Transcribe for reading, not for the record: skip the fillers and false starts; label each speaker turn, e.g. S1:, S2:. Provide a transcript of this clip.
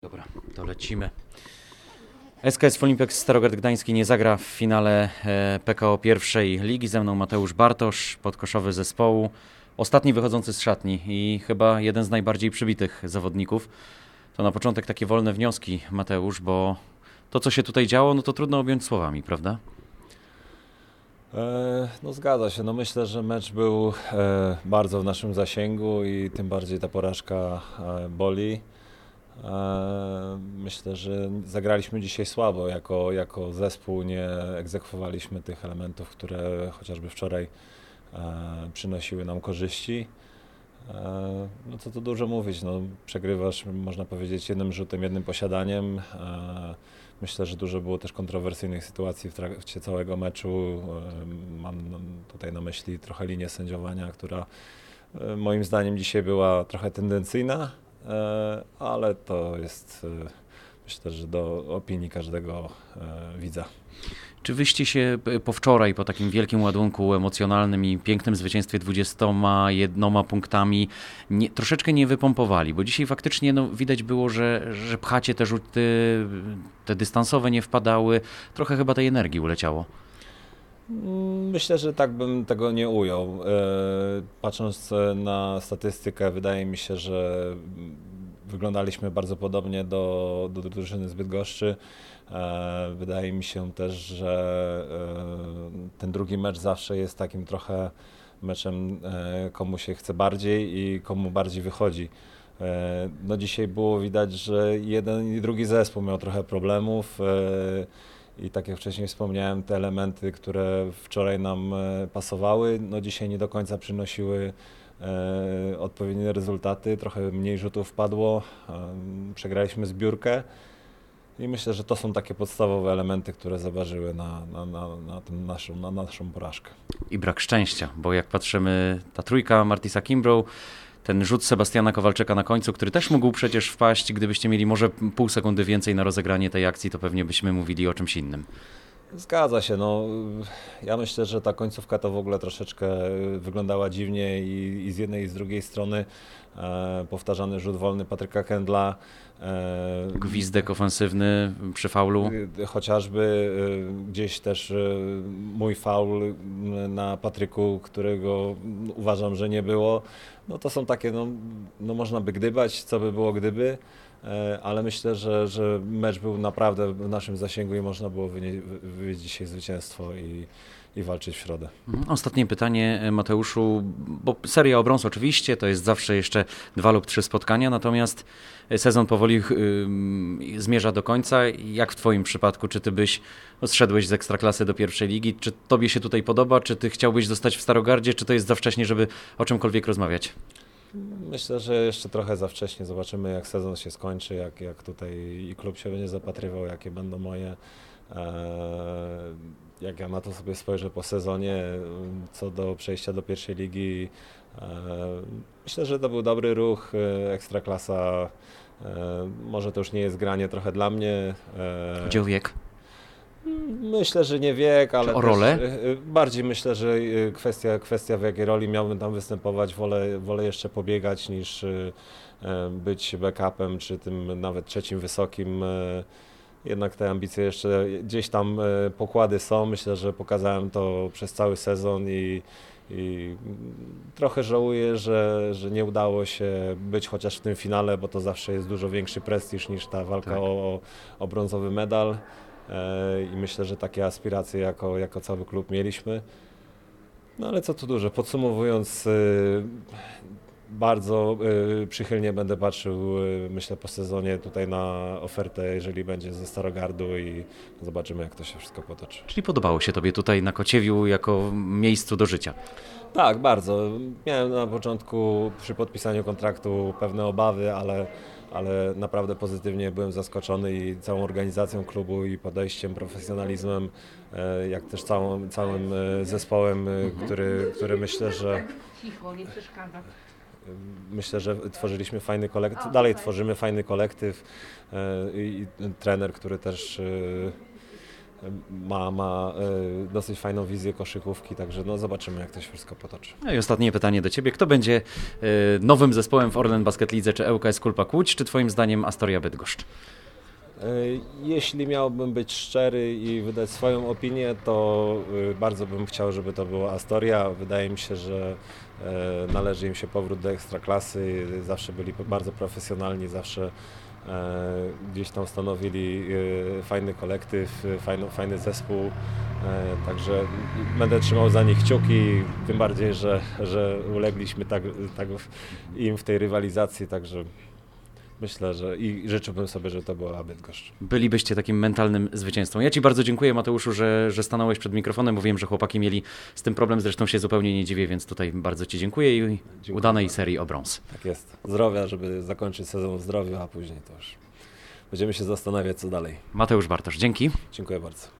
S1: Dobra, to lecimy. SKS Olimpiak Starogard Gdański nie zagra w finale PKO pierwszej ligi. Ze mną Mateusz Bartosz, podkoszowy zespołu. Ostatni wychodzący z szatni i chyba jeden z najbardziej przybitych zawodników. To na początek takie wolne wnioski, Mateusz, bo to, co się tutaj działo, no to trudno objąć słowami, prawda?
S2: No zgadza się. No myślę, że mecz był bardzo w naszym zasięgu i tym bardziej ta porażka boli. Myślę, że zagraliśmy dzisiaj słabo. Jako zespół nie egzekwowaliśmy tych elementów, które chociażby wczoraj przynosiły nam korzyści. No co tu dużo mówić, no, przegrywasz, można powiedzieć, jednym rzutem, jednym posiadaniem. Myślę, że dużo było też kontrowersyjnych sytuacji w trakcie całego meczu. Mam tutaj na myśli trochę linię sędziowania, która moim zdaniem dzisiaj była trochę tendencyjna, ale to jest, myślę, że do opinii każdego widza.
S1: Czy wyście się po wczoraj, po takim wielkim ładunku emocjonalnym i pięknym zwycięstwie 21 punktami troszeczkę nie wypompowali? Bo dzisiaj faktycznie widać było, że pchacie te rzuty, te dystansowe nie wpadały. Trochę chyba tej energii uleciało.
S2: Myślę, że tak bym tego nie ujął. Patrząc na statystykę, wydaje mi się, że wyglądaliśmy bardzo podobnie do drużyny z Bydgoszczy. Wydaje mi się też, że ten drugi mecz zawsze jest takim trochę meczem, komu się chce bardziej i komu bardziej wychodzi. No dzisiaj było widać, że jeden i drugi zespół miał trochę problemów. I tak jak wcześniej wspomniałem, te elementy, które wczoraj nam pasowały, no dzisiaj nie do końca przynosiły odpowiednie rezultaty. Trochę mniej rzutów padło, przegraliśmy zbiórkę i myślę, że to są takie podstawowe elementy, które zaważyły na naszą porażkę.
S1: I brak szczęścia, bo jak patrzymy, ta trójka Martisa Kimbrough, ten rzut Sebastiana Kowalczyka na końcu, który też mógł przecież wpaść, gdybyście mieli może pół sekundy więcej na rozegranie tej akcji, to pewnie byśmy mówili o czymś innym.
S2: Zgadza się. No, ja myślę, że ta końcówka to w ogóle troszeczkę wyglądała dziwnie i z jednej i z drugiej strony powtarzany rzut wolny Patryka Kendla.
S1: Gwizdek ofensywny przy faulu.
S2: Chociażby gdzieś też mój faul na Patryku, którego uważam, że nie było. No to są takie, no można by gdybać, co by było gdyby. Ale myślę, że mecz był naprawdę w naszym zasięgu i można było wywieźć dzisiaj zwycięstwo i walczyć w środę.
S1: Ostatnie pytanie, Mateuszu, bo seria o brąz oczywiście, to jest zawsze jeszcze 2 lub 3 spotkania, natomiast sezon powoli zmierza do końca. Jak w Twoim przypadku, czy Ty zszedłeś z Ekstraklasy do pierwszej ligi, czy Tobie się tutaj podoba, czy Ty chciałbyś zostać w Starogardzie, czy to jest za wcześnie, żeby o czymkolwiek rozmawiać?
S2: Myślę, że jeszcze trochę za wcześnie. Zobaczymy, jak sezon się skończy, jak tutaj i klub się będzie zapatrywał, jakie będą moje, jak ja na to sobie spojrzę po sezonie, co do przejścia do pierwszej ligi. Myślę, że to był dobry ruch. Ekstraklasa, może to już nie jest granie trochę dla mnie.
S1: Gdzie wiek?
S2: Myślę, że nie wiek, ale
S1: o rolę?
S2: Bardziej myślę, że kwestia w jakiej roli miałbym tam występować. Wolę jeszcze pobiegać niż być backupem czy tym nawet trzecim wysokim. Jednak te ambicje jeszcze gdzieś tam pokłady są. Myślę, że pokazałem to przez cały sezon i trochę żałuję, że nie udało się być chociaż w tym finale, bo to zawsze jest dużo większy prestiż niż ta walka o brązowy medal. I myślę, że takie aspiracje jako cały klub mieliśmy. No ale co tu dużo, podsumowując, bardzo przychylnie będę patrzył, myślę, po sezonie tutaj na ofertę, jeżeli będzie ze Starogardu i zobaczymy, jak to się wszystko potoczy.
S1: Czyli podobało się Tobie tutaj na Kociewiu jako miejscu do życia?
S2: Tak, bardzo. Miałem na początku przy podpisaniu kontraktu pewne obawy, ale naprawdę pozytywnie byłem zaskoczony i całą organizacją klubu i podejściem, profesjonalizmem, jak też całym zespołem, który myślę, że tworzyliśmy fajny kolektyw, dalej tworzymy fajny kolektyw i trener, który też ma dosyć fajną wizję koszykówki, także no zobaczymy, jak to się wszystko potoczy.
S1: No i ostatnie pytanie do Ciebie. Kto będzie nowym zespołem w Orlen Basket Lidze? Czy ŁKS Kulpa Łódź, czy Twoim zdaniem Astoria Bydgoszcz?
S2: Jeśli miałbym być szczery i wydać swoją opinię, to bardzo bym chciał, żeby to była Astoria. Wydaje mi się, że należy im się powrót do ekstraklasy. Zawsze byli bardzo profesjonalni, zawsze gdzieś tam stanowili fajny kolektyw, fajny zespół. Także będę trzymał za nich kciuki, tym bardziej, że ulegliśmy tak im w tej rywalizacji, także myślę, że i życzyłbym sobie, że to była Bydgoszcz.
S1: Bylibyście takim mentalnym zwycięzcą. Ja Ci bardzo dziękuję, Mateuszu, że stanąłeś przed mikrofonem, bo wiem, że chłopaki mieli z tym problem, zresztą się zupełnie nie dziwię, więc tutaj bardzo Ci dziękuję i udanej serii o brąz.
S2: Tak jest. Zdrowia, żeby zakończyć sezon w zdrowiu, a później to już będziemy się zastanawiać, co dalej.
S1: Mateusz Bartosz, dzięki.
S2: Dziękuję bardzo.